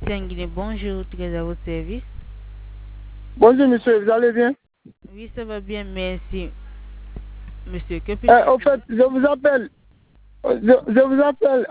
MTN Guinée, bonjour, très à votre service. Bonjour monsieur, vous allez bien? Oui, ça va bien, merci. Monsieur, que puis-je En fait, je vous appelle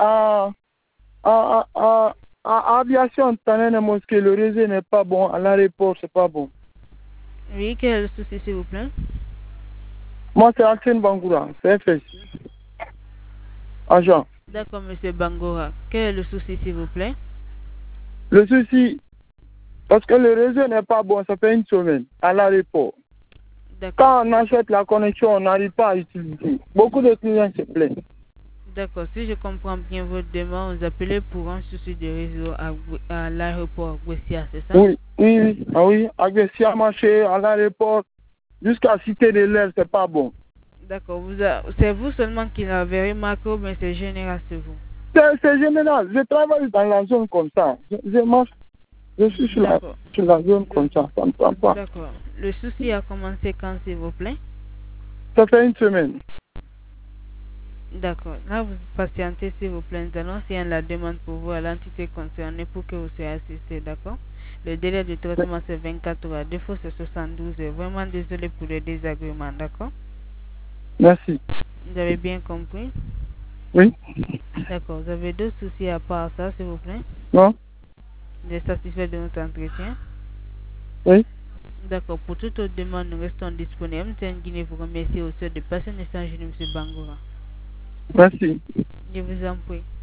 à Aviation Tanene Mosquée. Le réseau n'est pas bon, à l'aéroport, c'est pas bon. Oui, quel est le souci, s'il vous plaît? Moi, c'est Arsène Bangoura, CFS. Agent. D'accord, monsieur Bangora. Quel est le souci, s'il vous plaît? Le souci, parce que le réseau n'est pas bon, ça fait une semaine, à l'aéroport. Quand on achète la connexion, on n'arrive pas à utiliser. Beaucoup de clients se plaignent. D'accord, si je comprends bien votre demande, vous appelez pour un souci de réseau à l'aéroport Gouessia, c'est ça? Oui. Ah oui, à Gouessia, marché, à l'aéroport, jusqu'à Cité de l'Air, c'est pas bon. D'accord, c'est vous seulement qui l'avez remarqué, mais c'est général sur vous? C'est général. Je travaille dans la zone comme ça. Je suis sur la zone comme ça. Ça ne prend pas. D'accord. Le souci a commencé quand, s'il vous plaît? Ça fait une semaine. D'accord. Là, vous patientez, s'il vous plaît. Nous allons signer la demande pour vous à l'entité concernée pour que vous soyez assisté, d'accord? Le délai de traitement, c'est 24 heures. À défaut, c'est 72 heures. Vraiment désolé pour le désagrément, d'accord? Merci. Vous avez bien compris? Oui. D'accord. Vous avez d'autres soucis à part ça, s'il vous plaît? Non. Vous êtes satisfait de notre entretien? Oui. D'accord. Pour toute autre demande, nous restons disponibles. MTN Guinée vous remercie au sein de personnes échangées, M. Bangoura. Merci. Je vous en prie.